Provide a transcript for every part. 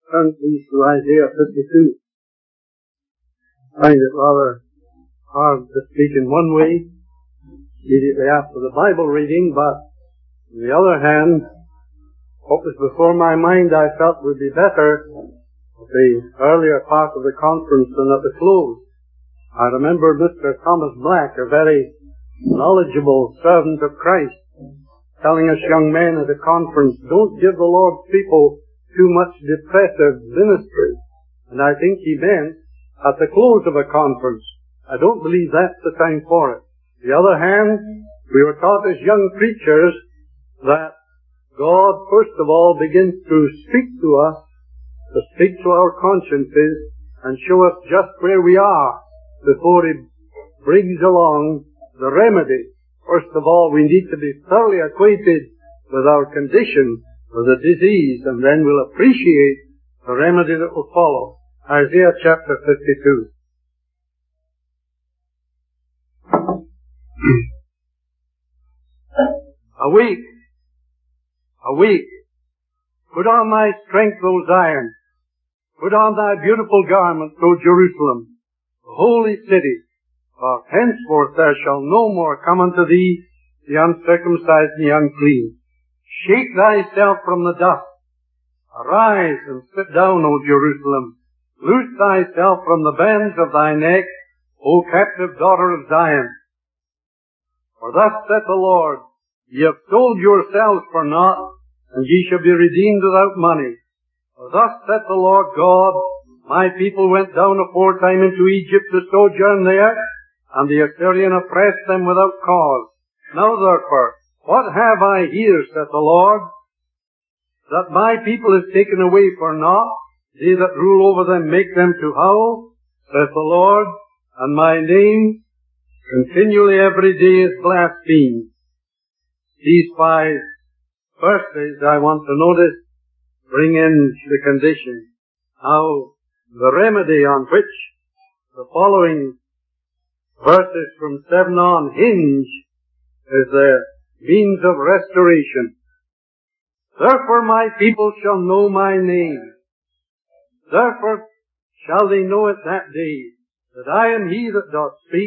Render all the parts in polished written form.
Turn please to Isaiah 52. I find it rather hard to speak in one way immediately after the Bible reading, but on the other hand, what was before my mind I felt would be better at the earlier part of the conference than at the close. I remember Mr. Thomas Black, a very knowledgeable servant of Christ, telling us young men at a conference, don't give the Lord's people too much depressive ministry. And I think he meant at the close of a conference. I don't believe that's the time for it. On the other hand, we were taught as young preachers that God, first of all, begins to speak to us, to speak to our consciences, and show us just where we are before He brings along the remedy. First of all, we need to be thoroughly acquainted with our condition, with the disease, and then we'll appreciate the remedy that will follow. Isaiah chapter 52. Awake! Awake! Put on thy strength, O Zion. Put on thy beautiful garments, O Jerusalem, the holy city. For henceforth there shall no more come unto thee the uncircumcised and the unclean. Shake thyself from the dust. Arise and sit down, O Jerusalem. Loose thyself from the bands of thy neck, O captive daughter of Zion. For thus saith the Lord, Ye have sold yourselves for naught, and ye shall be redeemed without money. For thus saith the Lord God, My people went down aforetime into Egypt to sojourn there, and the Assyrian oppressed them without cause. Now therefore, what have I here, saith the Lord, that my people is taken away for naught? They that rule over them make them to howl, saith the Lord, and my name continually every day is blasphemed. These 5 verses I want to notice bring in the condition. How the remedy on which the following verses from 7 on hinge is the means of restoration. Therefore my people shall know my name. Therefore shall they know it that day, that I am He that doth speak.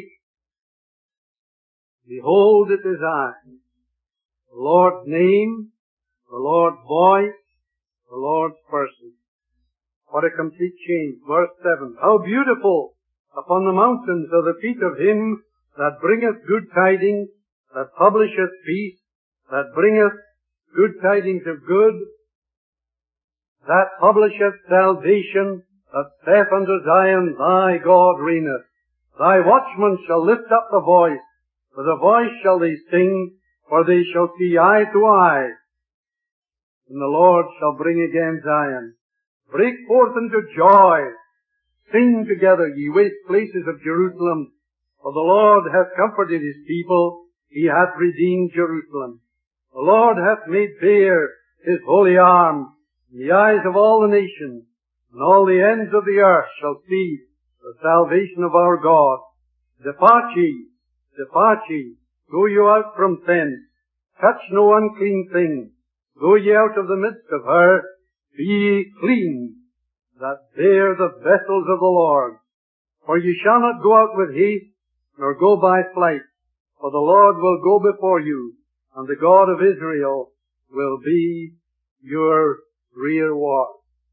Behold, it is I. The Lord's name, the Lord's voice, the Lord's person. What a complete change. Verse 7. How beautiful upon the mountains are the feet of him that bringeth good tidings, that publisheth peace, that bringeth good tidings of good, that publisheth salvation, that saith unto Zion, Thy God reigneth. Thy watchmen shall lift up the voice, with a voice shall they sing, for they shall see eye to eye, and the Lord shall bring again Zion. Break forth into joy. Sing together, ye waste places of Jerusalem, for the Lord hath comforted His people. He hath redeemed Jerusalem. The Lord hath made bare His holy arm in the eyes of all the nations, and all the ends of the earth shall see the salvation of our God. Depart ye, go you out from thence. Touch no unclean thing. Go ye out of the midst of her. Be ye clean, that bear the vessels of the Lord. For ye shall not go out with haste, nor go by flight. For the Lord will go before you, and the God of Israel will be your rearward.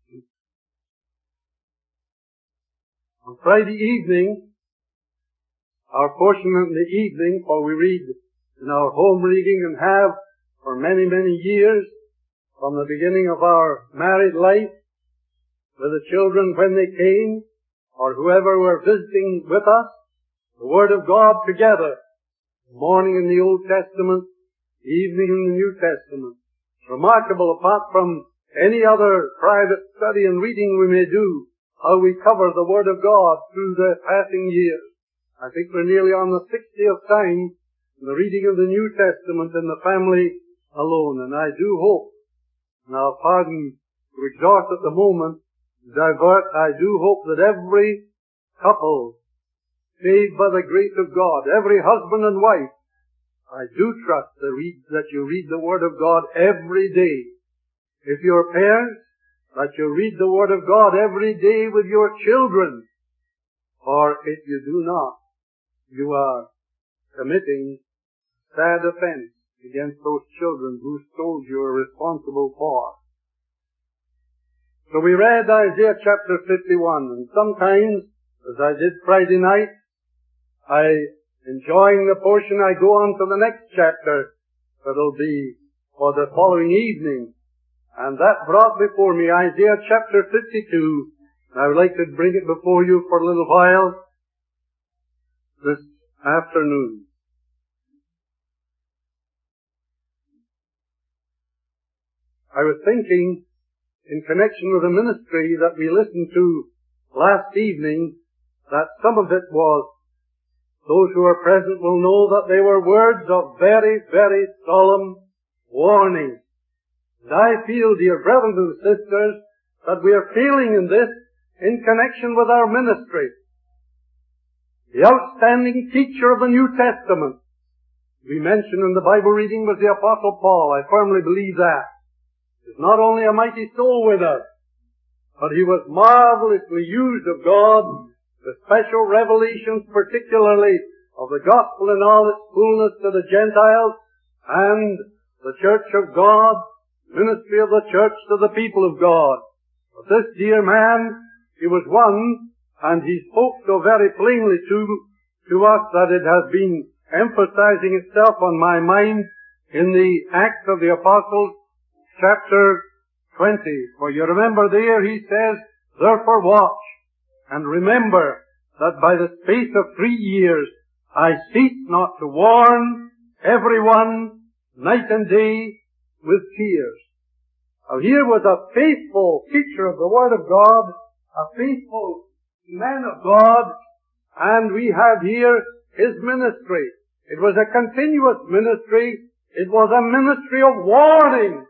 On Friday evening, our portion in the evening, for we read in our home reading and have for many, many years, from the beginning of our married life, with the children when they came, or whoever were visiting with us, the Word of God together, morning in the Old Testament, evening in the New Testament. Remarkable, apart from any other private study and reading we may do, how we cover the Word of God through the passing years. I think we're nearly on the 60th time in the reading of the New Testament in the family alone. And I do hope, and I'll pardon to exhort at the moment, divert, I do hope that every couple saved by the grace of God, every husband and wife, I do trust that you read the Word of God every day. If your parents that you read the Word of God every day with your children. For if you do not, you are committing sad offense against those children whose souls you are responsible for. So we read Isaiah chapter 51, and sometimes, as I did Friday night, enjoying the portion, I go on to the next chapter that'll be for the following evening. And that brought before me Isaiah chapter 52. I would like to bring it before you for a little while this afternoon. I was thinking, in connection with the ministry that we listened to last evening, that some of it was, those who are present will know that they were words of very, very solemn warning. And I feel, dear brothers and sisters, that we are failing in this in connection with our ministry. The outstanding teacher of the New Testament, we mentioned in the Bible reading, was the Apostle Paul. I firmly believe that. He's not only a mighty soul winner, but he was marvelously used of God, the special revelations particularly of the gospel in all its fullness to the Gentiles, and the church of God, ministry of the church to the people of God. But this dear man, he was one, and he spoke so very plainly to us that it has been emphasizing itself on my mind in the Acts of the Apostles, chapter 20. For you remember there he says, therefore watch, and remember that by the space of 3 years I ceased not to warn everyone night and day with tears. Now here was a faithful teacher of the Word of God, a faithful man of God, and we have here his ministry. It was a continuous ministry. It was a ministry of warning.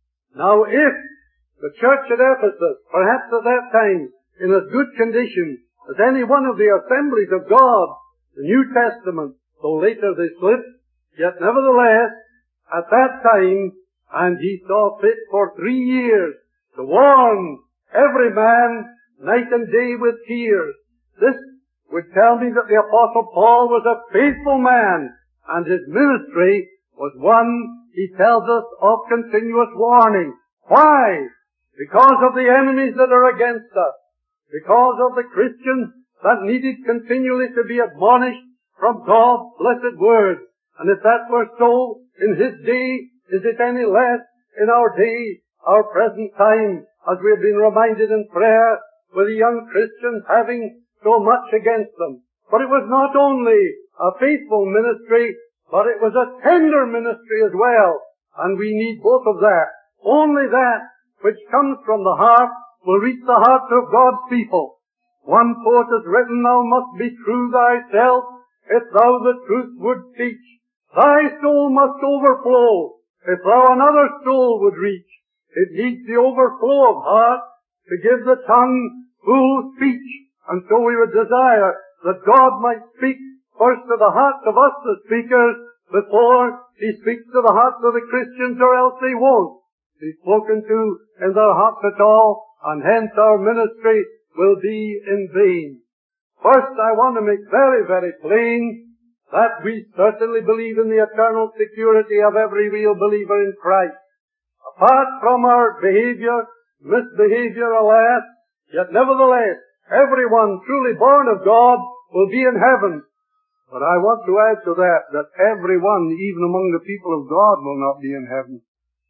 Now if the church at Ephesus, perhaps at that time, in as good condition as any one of the assemblies of God, the New Testament, though later they slipped, yet nevertheless, at that time, and he saw fit for 3 years to warn every man night and day with tears. This would tell me that the Apostle Paul was a faithful man, and his ministry was one, he tells us, of continuous warning. Why? Because of the enemies that are against us. Because of the Christians that needed continually to be admonished from God's blessed Word. And if that were so in his day, is it any less in our day, our present time, as we have been reminded in prayer, with the young Christians having so much against them? But it was not only a faithful ministry, but it was a tender ministry as well. And we need both of that. Only that which comes from the heart will reach the hearts of God's people. One poet has written, thou must be true thyself, if thou the truth would teach. Thy soul must overflow, if thou another soul would reach. It needs the overflow of heart to give the tongue full speech. And so we would desire that God might speak first to the hearts of us, the speakers, before he speaks to the hearts of the Christians, or else he won't be spoken to in their hearts at all, and hence our ministry will be in vain. First, I want to make very, very plain that we certainly believe in the eternal security of every real believer in Christ. Apart from our behavior, misbehavior, alas, yet nevertheless, everyone truly born of God will be in heaven. But I want to add to that everyone, even among the people of God, will not be in heaven.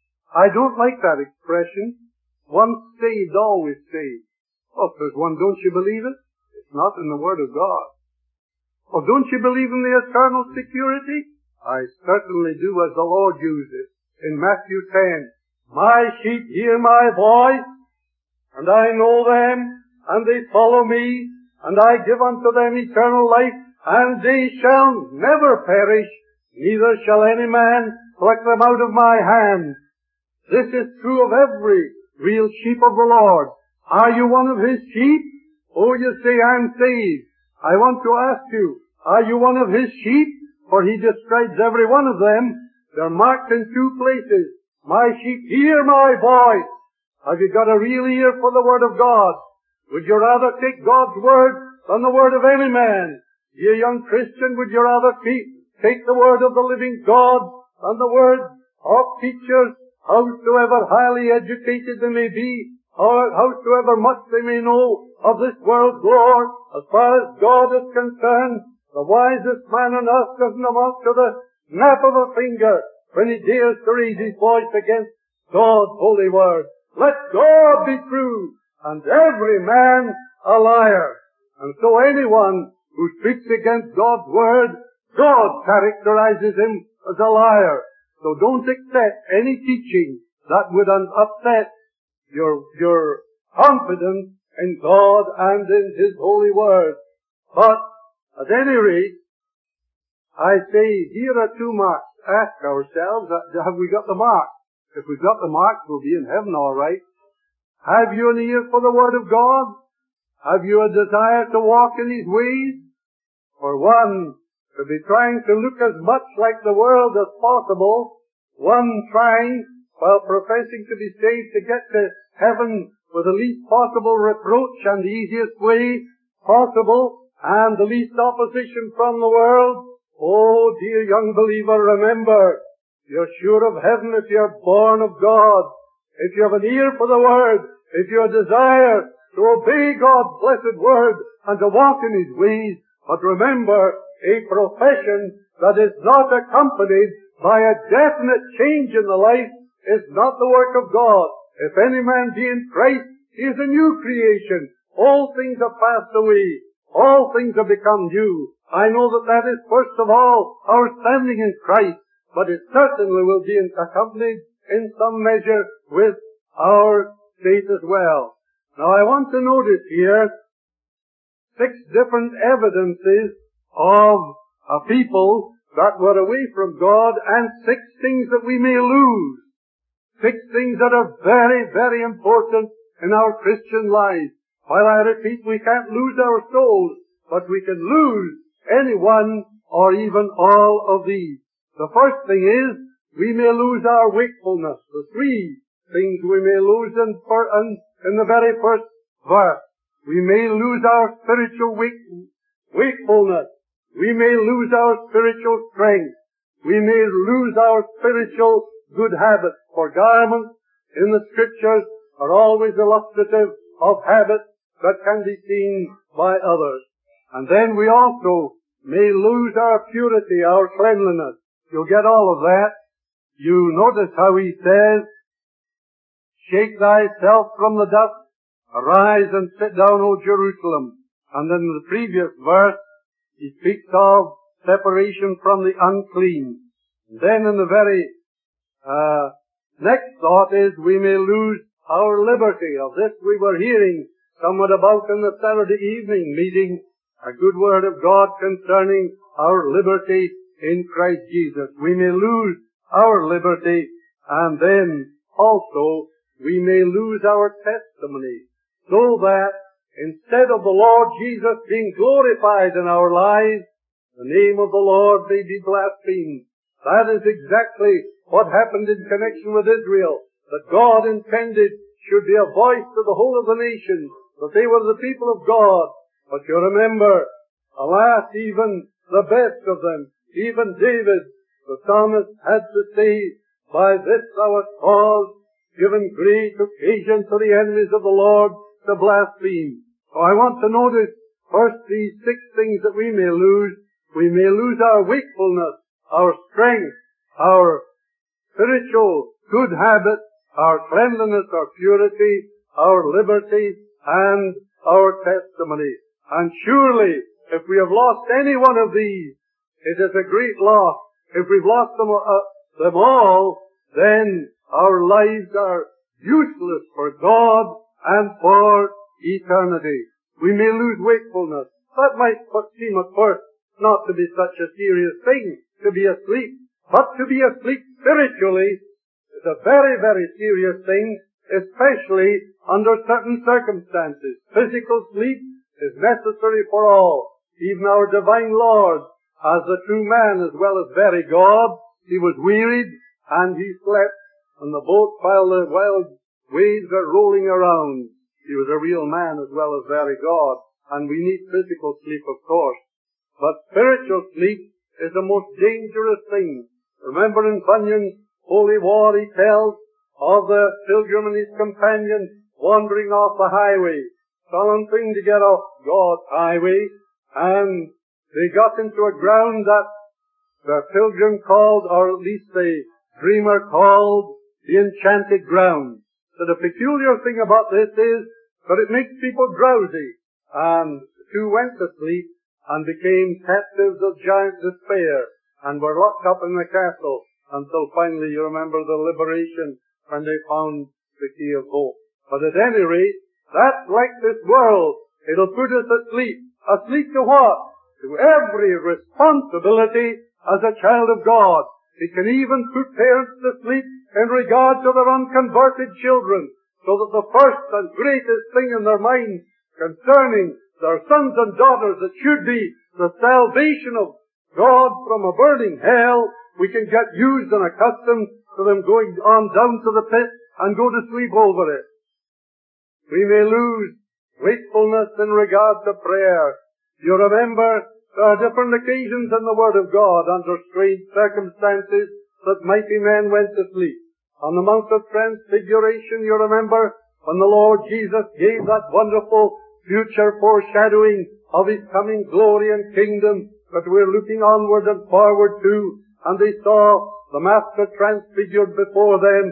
I don't like that expression. Once saved, always saved. Oh, if there's one, don't you believe it? It's not in the Word of God. Oh, don't you believe in the eternal security? I certainly do, as the Lord used it in Matthew 10. My sheep hear my voice, and I know them, and they follow me, and I give unto them eternal life, and they shall never perish, neither shall any man pluck them out of my hand. This is true of every real sheep of the Lord. Are you one of His sheep? Oh, you say, I'm saved. I want to ask you, are you one of His sheep? For He describes every one of them. They're marked in 2 places. My sheep hear my voice, Have you got a real ear for the Word of God? Would you rather take God's Word than the word of any man? You young Christian, would you rather take the word of the living God than the word of teachers, howsoever highly educated they may be, or howsoever much they may know of this world's lore? As far as God is concerned, the wisest man on earth doesn't amount to the snap of a finger when he dares to raise his voice against God's holy word. Let God be true, and every man a liar. And so anyone who speaks against God's word, God characterizes him as a liar. So don't accept any teaching that would upset your confidence in God and in His holy word. But at any rate, I say, here are two marks. Ask ourselves, have we got the mark? If we've got the mark, we'll be in heaven all right. Have you an ear for the word of God? Have you a desire to walk in His ways? For one, to be trying to look as much like the world as possible, one trying, while professing to be saved, to get to heaven with the least possible reproach and the easiest way possible, and the least opposition from the world. Oh, dear young believer, remember, you're sure of heaven if you're born of God, if you have an ear for the Word, if you have a desire to obey God's blessed Word and to walk in His ways. But remember, a profession that is not accompanied by a definite change in the life is not the work of God. If any man be in Christ, he is a new creation. All things have passed away. All things have become new. I know that is first of all our standing in Christ, but it certainly will be accompanied in some measure with our faith as well. Now I want to notice here 6 different evidences of a people that were away from God, and 6 things that we may lose. 6 things that are very, very important in our Christian life. While I repeat, we can't lose our souls, but we can lose any one or even all of these. The first thing is, we may lose our wakefulness. The 3 things we may lose in the very first verse. We may lose our spiritual wakefulness. We may lose our spiritual strength. We may lose our spiritual good habits. For garments in the Scriptures are always illustrative of habits that can be seen by others. And then we also may lose our purity, our cleanliness. You'll get all of that. You notice how he says, shake thyself from the dust, arise and sit down, O Jerusalem. And in the previous verse, he speaks of separation from the unclean. And then in the very next thought is, we may lose our liberty. Of this we were hearing somewhat about in the Saturday evening meeting, a good word of God concerning our liberty in Christ Jesus. We may lose our liberty, and then also we may lose our testimony, so that instead of the Lord Jesus being glorified in our lives, the name of the Lord may be blasphemed. That is exactly what happened in connection with Israel, that God intended should be a voice to the whole of the nation, that they were the people of God. But you remember, alas, even the best of them, even David, the psalmist, had to say, by this thou hast caused, given great occasion to the enemies of the Lord to blaspheme. So I want to notice first these 6 things that we may lose. We may lose our wakefulness, our strength, our spiritual good habits, our cleanliness, our purity, our liberty, and our testimony. And surely, if we have lost any one of these, it is a great loss. If we've lost them all, then our lives are useless for God and for eternity. We may lose wakefulness. That might seem at first not to be such a serious thing, to be asleep. But to be asleep spiritually is a very, very serious thing, especially under certain circumstances. Physical sleep is necessary for all. Even our divine Lord, as the true man as well as very God, he was wearied and he slept on the boat while the wild waves are rolling around. He was a real man as well as very God, and we need physical sleep, of course. But spiritual sleep is the most dangerous thing. Remember in Bunyan's Holy War, he tells of the pilgrim and his companion wandering off the highway. Solemn thing to get off God's highway. And they got into a ground that the pilgrim called, or at least the dreamer called, the enchanted ground. So the peculiar thing about this is that it makes people drowsy. And the two went to sleep and became captives of giant despair and were locked up in the castle until finally, you remember the liberation when they found the key of hope. But at any rate, that's like this world. It'll put us asleep. Asleep to what? To every responsibility as a child of God. It can even put parents to sleep in regard to their unconverted children, so that the first and greatest thing in their minds concerning their sons and daughters, that should be the salvation of God from a burning hell, we can get used and accustomed to them going on down to the pit and go to sleep over it. We may lose wakefulness in regard to prayer. You remember, there are different occasions in the Word of God under strange circumstances that mighty men went to sleep. On the Mount of Transfiguration, you remember, when the Lord Jesus gave that wonderful future foreshadowing of His coming glory and kingdom that we're looking onward and forward to, and they saw the Master transfigured before them,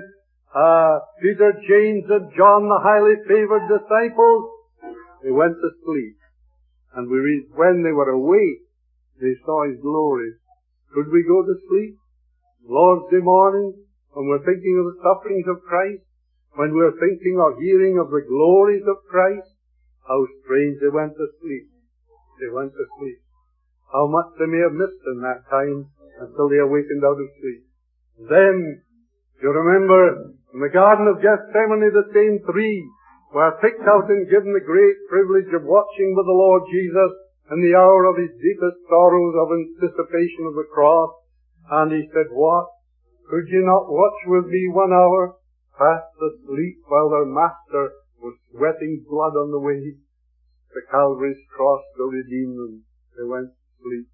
Peter, James, and John, the highly favored disciples, they went to sleep. And we read, when they were awake, they saw His glory. Could we go to sleep? Lord's Day morning, when we're thinking of the sufferings of Christ, when we're thinking or hearing of the glories of Christ, how strange they went to sleep. They went to sleep. How much they may have missed in that time until they awakened out of sleep. Then, you remember, in the Garden of Gethsemane, the same three were picked out and given the great privilege of watching with the Lord Jesus in the hour of His deepest sorrows of anticipation of the cross. And He said, what? Could you not watch with me 1 hour, fast asleep, while their Master was sweating blood on the way to Calvary's cross to redeem them? They went to sleep.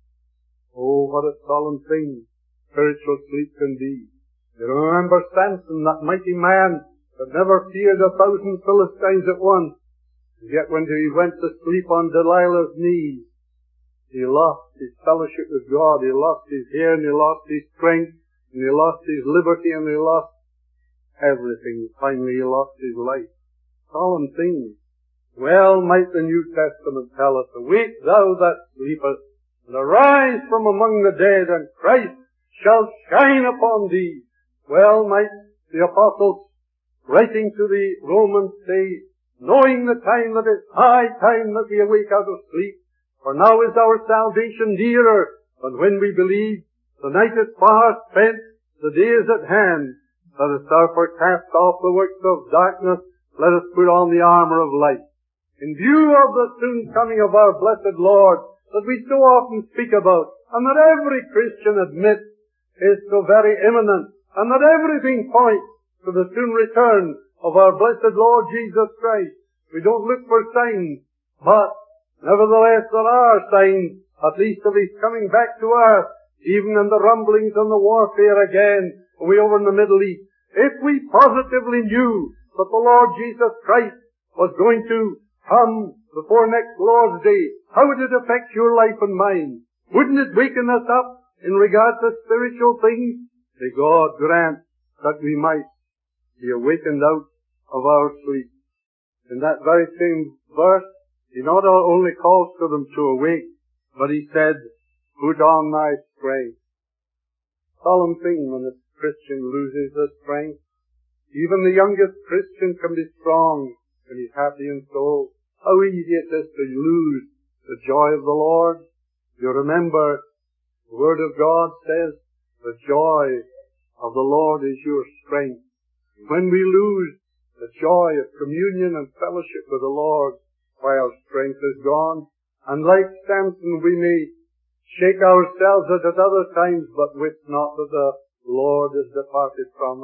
Oh, what a solemn thing spiritual sleep can be. You remember Samson, that mighty man that never feared 1,000 Philistines at once. And yet when he went to sleep on Delilah's knees, he lost his fellowship with God. He lost his hair, and he lost his strength, and he lost his liberty, and he lost everything. Finally, he lost his life. Solemn things. Well might the New Testament tell us, awake thou that sleepest, and arise from among the dead, and Christ shall shine upon thee. Well might the apostles, writing to the Romans, say, knowing the time that it's high time that we awake out of sleep, for now is our salvation nearer than when we believe. The night is far spent, the day is at hand. Let us therefore cast off the works of darkness, let us put on the armor of light. In view of the soon coming of our blessed Lord, that we so often speak about, and that every Christian admits is so very imminent, and that everything points to the soon return of our blessed Lord Jesus Christ. We don't look for signs, but nevertheless there are signs, at least of His coming back to earth, even in the rumblings and the warfare again, way over in the Middle East. If we positively knew that the Lord Jesus Christ was going to come before next Lord's Day, how would it affect your life and mine? Wouldn't it waken us up in regard to spiritual things? May God grant that we might be awakened out of our sleep. In that very same verse, He not only calls to them to awake, but He said, put on thy strength. Solemn thing when a Christian loses his strength. Even the youngest Christian can be strong when he's happy in soul. How easy it is to lose the joy of the Lord. You remember, the Word of God says, the joy of the Lord is your strength. When we lose the joy of communion and fellowship with the Lord, why our strength is gone. And like Samson, we may shake ourselves at other times, but wit not that the Lord is departed from us.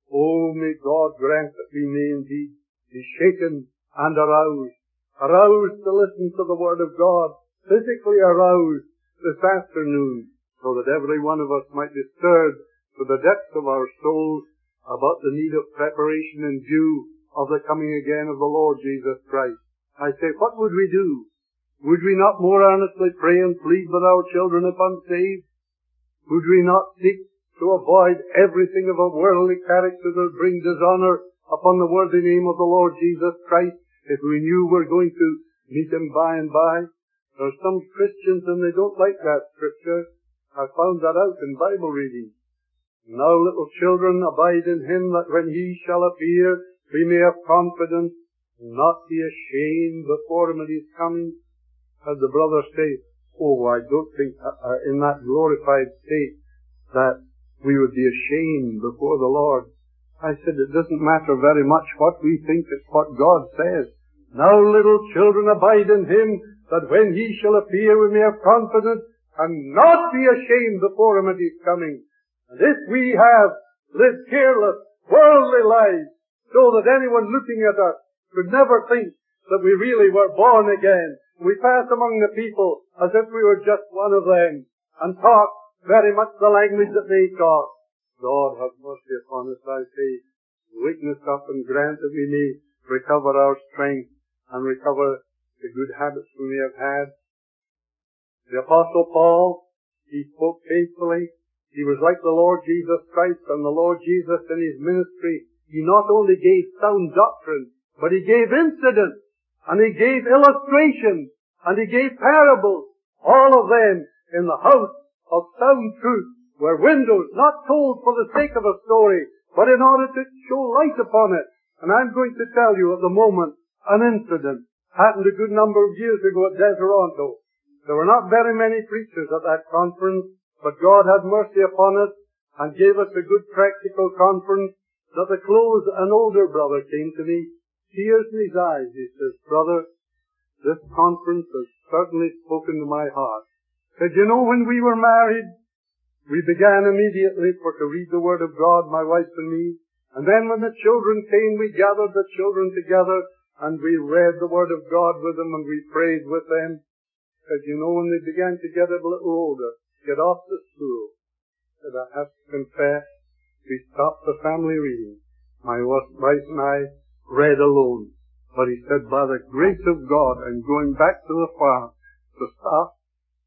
Oh, may God grant that we may indeed be shaken and aroused. Aroused to listen to the Word of God. Physically aroused this afternoon, so that every one of us might be stirred to the depths of our souls about the need of preparation in view of the coming again of the Lord Jesus Christ. I say, what would we do? Would we not more earnestly pray and plead with our children if unsaved? Would we not seek to avoid everything of a worldly character that would bring dishonor upon the worthy name of the Lord Jesus Christ if we knew we're going to meet Him by and by? There are some Christians and they don't like that scripture. I found that out in Bible reading. Now, little children, abide in Him, that when He shall appear, we may have confidence and not be ashamed before Him at His coming. As the brother says, oh, I don't think in that glorified state that we would be ashamed before the Lord. I said, it doesn't matter very much what we think, it's what God says. Now, little children, abide in Him, that when He shall appear, we may have confidence and not be ashamed before Him at His coming. And if we have lived careless, worldly lives, so that anyone looking at us could never think that we really were born again, we pass among the people as if we were just one of them, and talk very much the language that they talk. God have mercy upon us, I say. Waken us up and grant that we may recover our strength and recover the good habits we may have had. The Apostle Paul, he spoke faithfully. He was like the Lord Jesus Christ, and the Lord Jesus in His ministry, He not only gave sound doctrine, but He gave incidents, and He gave illustrations, and He gave parables, all of them in the house of sound truth, were windows not told for the sake of a story, but in order to show light upon it. And I'm going to tell you at the moment an incident happened a good number of years ago at Deseronto. There were not very many preachers at that conference, but God had mercy upon us and gave us a good practical conference. At the close, an older brother came to me, tears in his eyes. He says, brother, this conference has certainly spoken to my heart. Said, you know, when we were married, we began immediately to read the Word of God, my wife and me. And then when the children came, we gathered the children together and we read the Word of God with them and we prayed with them. Said, you know, when they began to get a little older, get off to school, said, I have to confess, we stopped the family reading. My wife and I read alone. But he said, by the grace of God, I'm going back to the farm to stop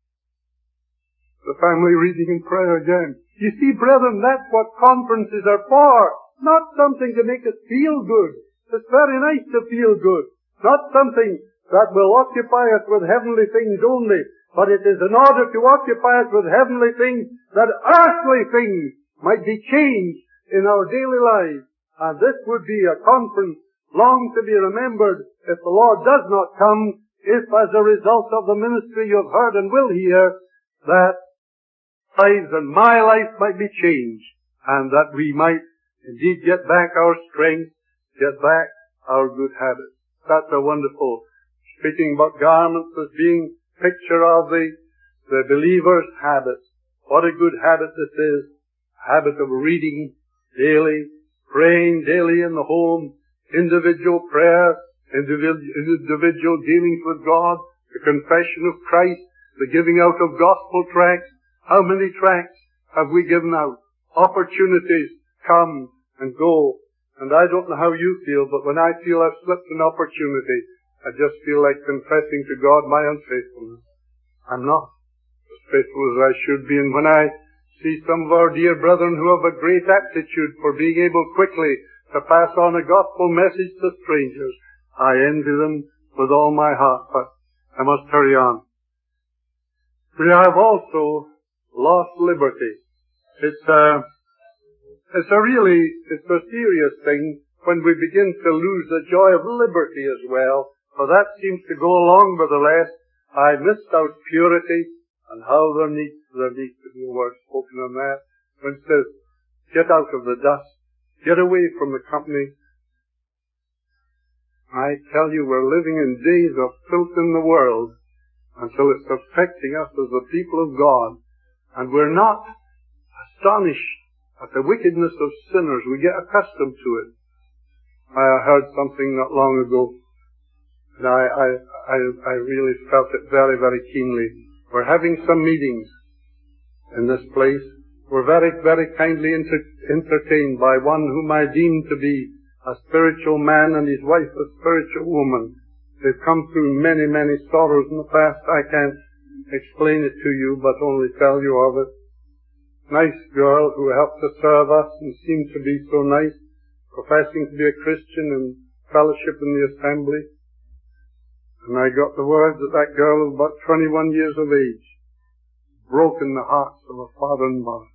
the family reading and prayer again. You see, brethren, that's what conferences are for. Not something to make us feel good. It's very nice to feel good. Not something that will occupy us with heavenly things only, but it is in order to occupy us with heavenly things that earthly things might be changed in our daily lives. And this would be a conference long to be remembered if the Lord does not come, if as a result of the ministry you have heard and will hear, that lives and my life might be changed, and that we might indeed get back our strength, get back our good habits. That's a wonderful, speaking about garments as being picture of the believer's habits. What a good habit this is. Habit of reading daily, praying daily in the home, individual prayer, individual dealings with God, the confession of Christ, the giving out of gospel tracts. How many tracts have we given out? Opportunities come and go. And I don't know how you feel, but when I feel I've slipped an opportunity, I just feel like confessing to God my unfaithfulness. I'm not as faithful as I should be. And when I see some of our dear brethren who have a great aptitude for being able quickly to pass on a gospel message to strangers, I envy them with all my heart. But I must hurry on. We have also lost liberty. It's a serious thing when we begin to lose the joy of liberty as well, for that seems to go along with the rest. I missed out purity, and how there needs to be a word spoken on that. When it says, get out of the dust, get away from the company. I tell you, we're living in days of filth in the world, until it's affecting us as the people of God. And we're not astonished at the wickedness of sinners. We get accustomed to it. I heard something not long ago, and I really felt it very, very keenly. We're having some meetings in this place. We're very, very kindly entertained by one whom I deem to be a spiritual man and his wife a spiritual woman. They've come through many, many sorrows in the past. I can't explain it to you, but only tell you of it. Nice girl who helped to serve us and seemed to be so nice, professing to be a Christian and fellowship in the assembly. And I got the word that that girl was about 21 years of age, broken the hearts of her father and mother.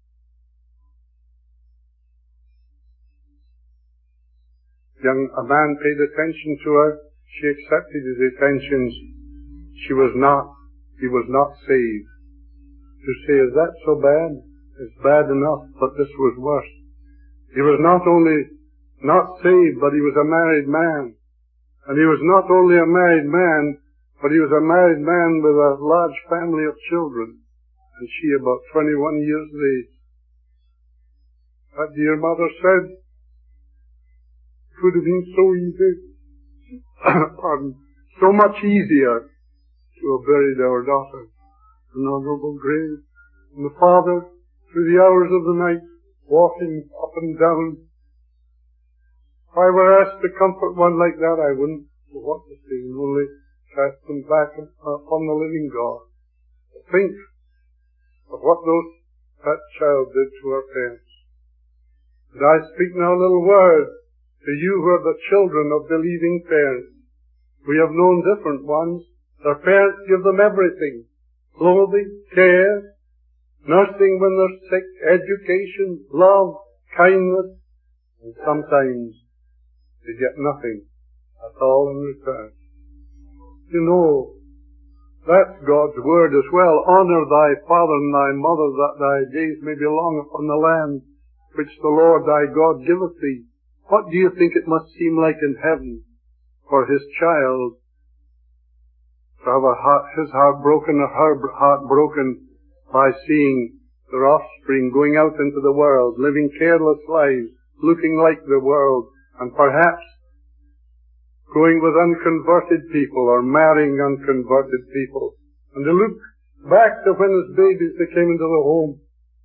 A man paid attention to her. She accepted his attentions. He was not saved. To say, is that so bad? It's bad enough, but this was worse. He was not only not saved, but he was a married man. And he was not only a married man, but he was a married man with a large family of children. And she about 21 years of age. That dear mother said, it would have been so easy, so much easier to have buried our daughter in an honorable grave. And the father, through the hours of the night, walking up and down. If I were asked to comfort one like that, I wouldn't know what to say, and only cast them back upon the living God. Think of what that child did to her parents. And I speak now a little word to you who are the children of believing parents. We have known different ones. Their parents give them everything. Clothing, care, nursing when they're sick, education, love, kindness, and sometimes they get nothing at all in return. You know, that's God's word as well. Honor thy father and thy mother, that thy days may be long upon the land which the Lord thy God giveth thee. What do you think it must seem like in heaven for his child to have his heart broken or her heart broken by seeing their offspring going out into the world, living careless lives, looking like the world, and perhaps going with unconverted people or marrying unconverted people. And to look back to when as babies they came into the home,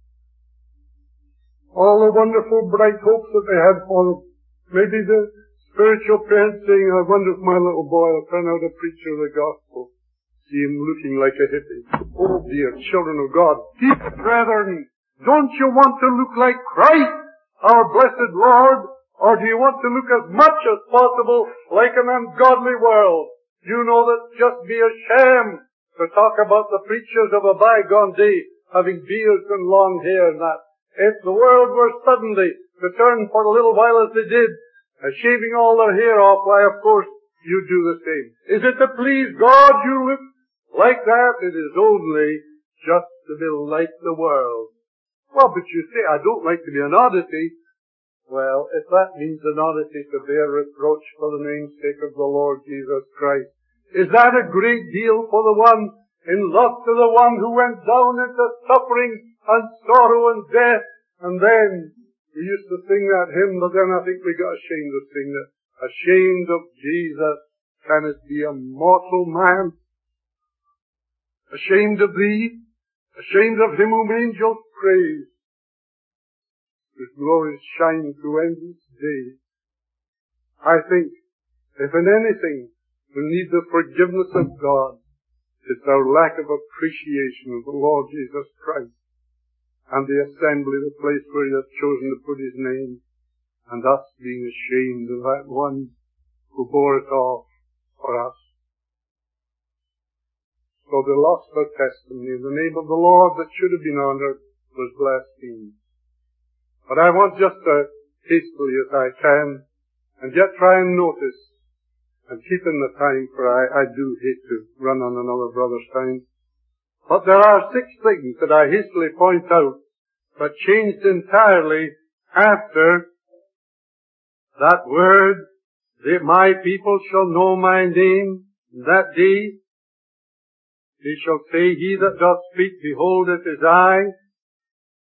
all the wonderful bright hopes that they had for them. Maybe the spiritual parents saying, I wonder if my little boy will turn out a preacher of the gospel. See him looking like a hippie. Oh dear children of God, dear brethren, don't you want to look like Christ, our blessed Lord? Or do you want to look as much as possible like an ungodly world? You know that just be a sham to talk about the preachers of a bygone day having beards and long hair and that. If the world were suddenly to turn for a little while as they did, shaving all their hair off, why of course you do the same. Is it to please God you look like that? It is only just to be like the world. Well, but you say, I don't like to be an oddity. Well, if that means an oddity to bear reproach for the name's sake of the Lord Jesus Christ, is that a great deal for the one in love to the one who went down into suffering and sorrow and death? And then we used to sing that hymn, but then I think we got ashamed of singing it. Ashamed of Jesus, can it be a mortal man? Ashamed of thee, ashamed of him whom angels praise, whose glories shine through endless days. I think, if in anything we need the forgiveness of God, it's our lack of appreciation of the Lord Jesus Christ and the assembly, the place where he has chosen to put his name, and us being ashamed of that one who bore it all for us. So they lost their testimony. The name of the Lord that should have been honored was blasphemed. But I want just as hastily as I can, and yet try and notice, and keep in the time, for I do hate to run on another brother's time. But there are 6 things that I hastily point out that changed entirely after that word, that my people shall know my name. That day they shall say, he that doth speak, behold, it is I.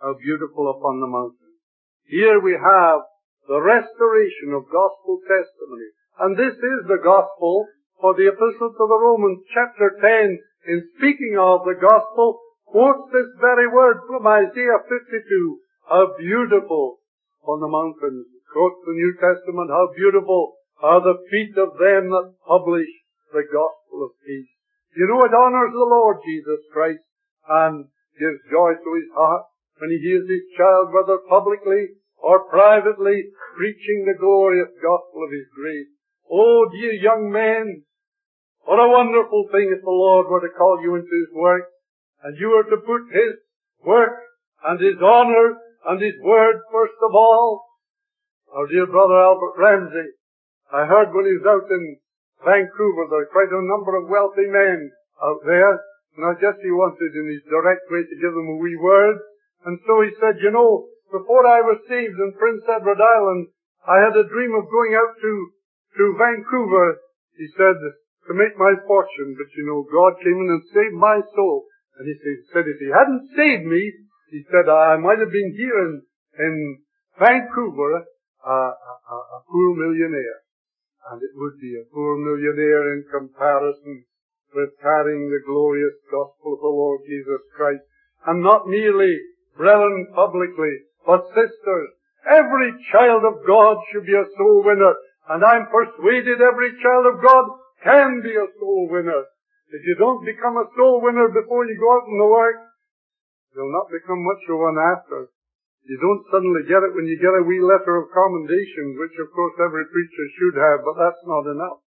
how beautiful upon the mountain. Here we have the restoration of gospel testimony. And this is the gospel, for the Epistle to the Romans, chapter 10, in speaking of the gospel, quotes this very word from Isaiah 52, how beautiful on the mountains. Quotes the New Testament, how beautiful are the feet of them that publish the gospel of peace. You know, it honors the Lord Jesus Christ and gives joy to his heart when he hears his child, whether publicly or privately, preaching the glorious gospel of his grace. Oh, dear young men, what a wonderful thing if the Lord were to call you into his work, and you were to put his work and his honor and his word first of all. Our dear brother Albert Ramsey, I heard when he was out in Vancouver, there are quite a number of wealthy men out there, and I guess he wanted in his direct way to give them a wee word. And so he said, you know, before I was saved in Prince Edward Island, I had a dream of going out to Vancouver, he said, to make my fortune. But you know, God came in and saved my soul. And he said, if he hadn't saved me, he said, I might have been here in Vancouver, a poor millionaire. And it would be a poor millionaire in comparison with carrying the glorious gospel of the Lord Jesus Christ. And not merely brethren publicly, but sisters. Every child of God should be a soul winner. And I'm persuaded every child of God can be a soul winner. If you don't become a soul winner before you go out in the work, you'll not become much of one after. You don't suddenly get it when you get a wee letter of commendation, which of course every preacher should have, but that's not enough.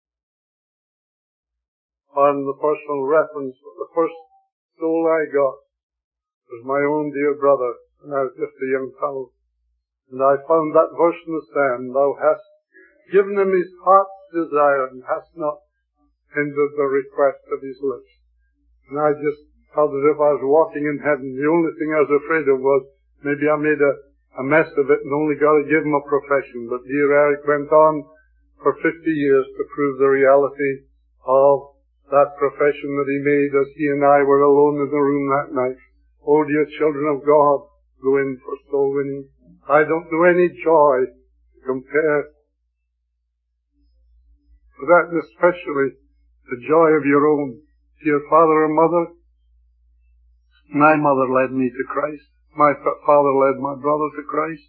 On the personal reference, the first soul I got was my own dear brother, and I was just a young fellow. And I found that verse in the sand, thou hast given him his heart's desire, and hast not hindered the request of his lips. And I just felt as if I was walking in heaven. The only thing I was afraid of was maybe I made a mess of it and only got to give him a profession. But dear Eric went on for 50 years to prove the reality of that profession that he made as he and I were alone in the room that night. Oh, dear children of God, go in for soul winning. I don't know any joy to compare to that, and especially the joy of your own dear father or mother. My mother led me to Christ. My father led my brother to Christ.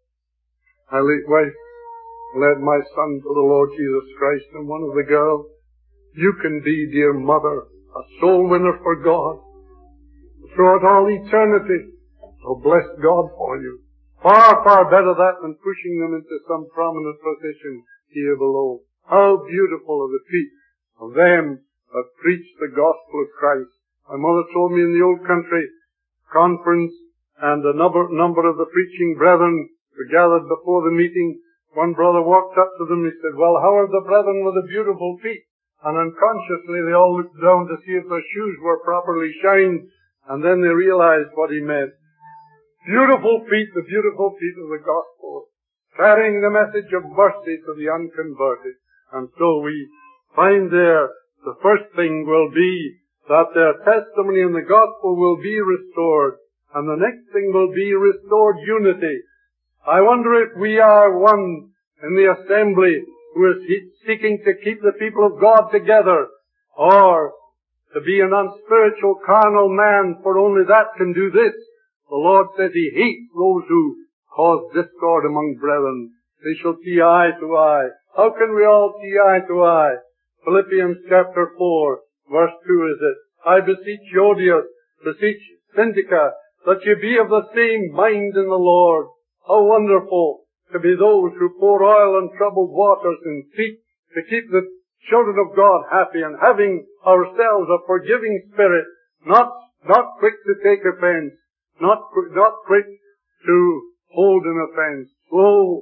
My late wife led my son to the Lord Jesus Christ, and one of the girls. You can be, dear mother, a soul winner for God throughout all eternity. So bless God for you. Far, far better that than pushing them into some prominent position here below. How beautiful are the feet of them that preach the gospel of Christ. My mother told me in the old country conference, and a number of the preaching brethren were gathered before the meeting. One brother walked up to them and he said, well, how are the brethren with the beautiful feet? And unconsciously they all looked down to see if their shoes were properly shined, and then they realized what he meant. Beautiful feet, the beautiful feet of the gospel, carrying the message of mercy to the unconverted. And so we find there the first thing will be that their testimony in the gospel will be restored. And the next thing will be restored unity. I wonder if we are one in the assembly who is seeking to keep the people of God together, or to be an unspiritual carnal man, for only that can do this. The Lord says he hates those who cause discord among brethren. They shall see eye to eye. How can we all see eye to eye? Philippians chapter 4, verse 2 is it. I beseech Euodias, beseech Syntyche, that ye be of the same mind in the Lord. How wonderful to be those who pour oil on troubled waters and seek to keep the children of God happy, and having ourselves a forgiving spirit, not quick to take offense, not quick to hold an offense, slow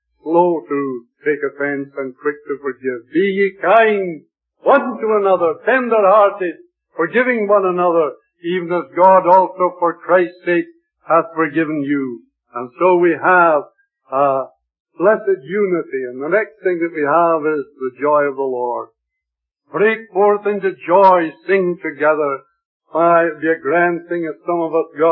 to take offense and quick to forgive. Be ye kind one to another, tender-hearted, forgiving one another, even as God also for Christ's sake hath forgiven you. And so we have blessed unity. And the next thing that we have is the joy of the Lord. Break forth into joy, sing together. It'd be a grand thing if some of us got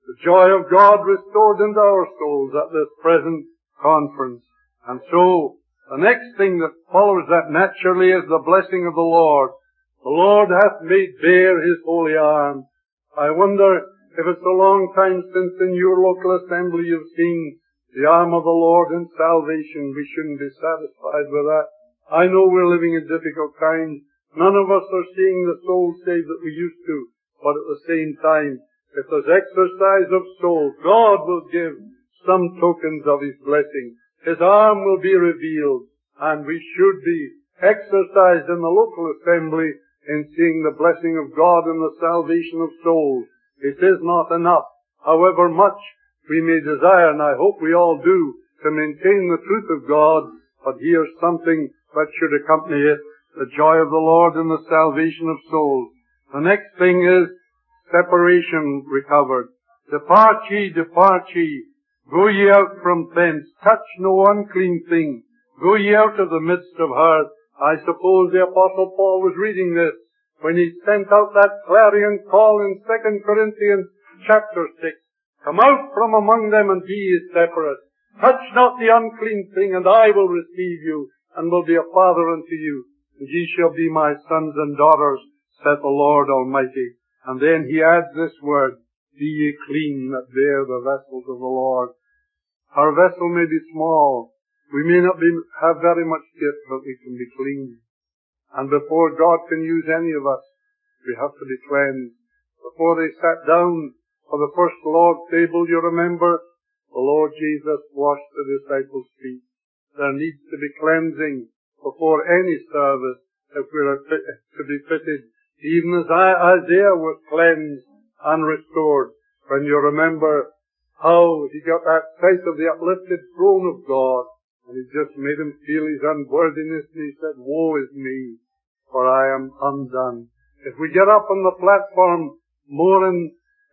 The joy of God restored into our souls at this present conference. And so, the next thing that follows that naturally is the blessing of the Lord. The Lord hath made bare His holy arm. I wonder if it's a long time since in your local assembly you've seen the arm of the Lord in salvation. We shouldn't be satisfied with that. I know we're living in difficult times. None of us are seeing the souls saved that we used to. But at the same time, if there's exercise of soul, God will give some tokens of His blessing. His arm will be revealed, and we should be exercised in the local assembly in seeing the blessing of God and the salvation of souls. It is not enough, however much we may desire, and I hope we all do, to maintain the truth of God, but here's something that should accompany it, the joy of the Lord and the salvation of souls. The next thing is separation recovered. Depart ye, depart ye. Go ye out from thence. Touch no unclean thing. Go ye out of the midst of her. I suppose the Apostle Paul was reading this when he sent out that clarion call in 2 Corinthians chapter 6. Come out from among them and be ye separate. Touch not the unclean thing, and I will receive you, and will be a father unto you. And ye shall be my sons and daughters, saith the Lord Almighty. And then he adds this word, be ye clean that bear the vessels of the Lord. Our vessel may be small. We may not have very much gift, but we can be clean. And before God can use any of us, we have to be cleansed. Before they sat down for the first Lord's table, you remember, the Lord Jesus washed the disciples' feet. There needs to be cleansing before any service if we are to be fitted. Even as Isaiah was cleansed and restored. When you remember how he got that sight of the uplifted throne of God, and it just made him feel his unworthiness, and he said, woe is me, for I am undone. If we get up on the platform more in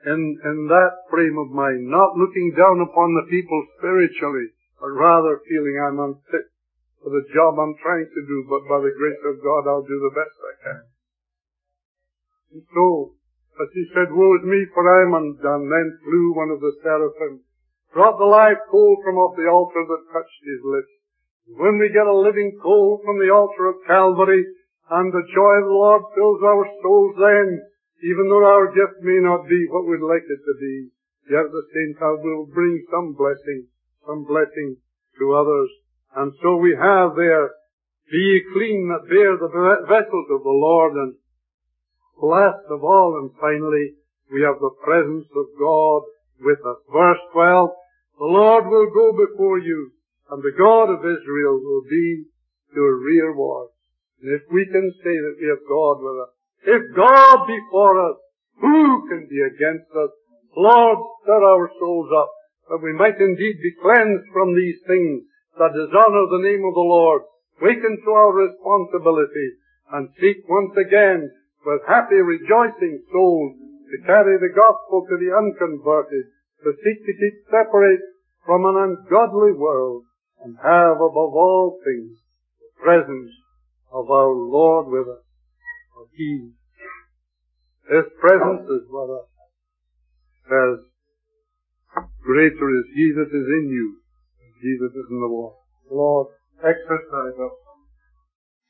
that frame of mind, not looking down upon the people spiritually, but rather feeling I'm unfit for the job I'm trying to do, but by the grace of God I'll do the best I can. And so, as he said, woe is me, for I am undone, then flew one of the seraphim, brought the live coal from off the altar that touched his lips. When we get a living coal from the altar of Calvary, and the joy of the Lord fills our souls then, even though our gift may not be what we'd like it to be, yet at the same time we'll bring some blessing to others. And so we have there, be ye clean that bear the vessels of the Lord, and last of all and finally, we have the presence of God with us. Verse 12, the Lord will go before you, and the God of Israel will be your rearward. And if we can say that we have God with us, if God be for us, who can be against us? Lord, stir our souls up, that we might indeed be cleansed from these things that dishonor the name of the Lord. Waken to our responsibility, and seek once again with happy, rejoicing souls to carry the gospel to the unconverted, to seek to keep separate from an ungodly world, and have above all things the presence of our Lord with us. For He, His presence is with us. Says, greater is He that is in you than he that is in the world. Lord, exercise us